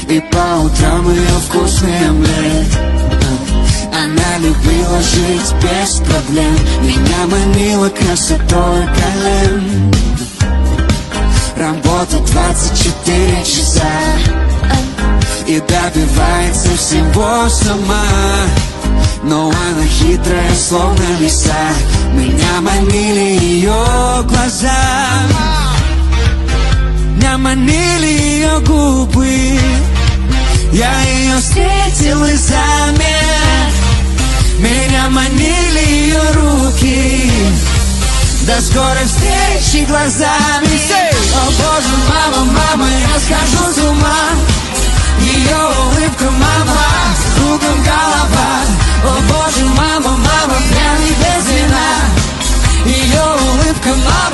И по утрам ее вкусный омлет. Она любила жить без проблем, меня манила красотой колен. Работа 24 часа и добивается всего сама. Но она хитрая, словно лиса, меня манили ее глаза, меня манили ее губы. Я ее встретил и замер, меня манили ее руки. До скорой встречи глазами. О боже, мама, мама, я схожу с ума. Ее улыбка, мама, кругом голова. О боже, мама, мама, пьяный без вина. Ее улыбка, мама.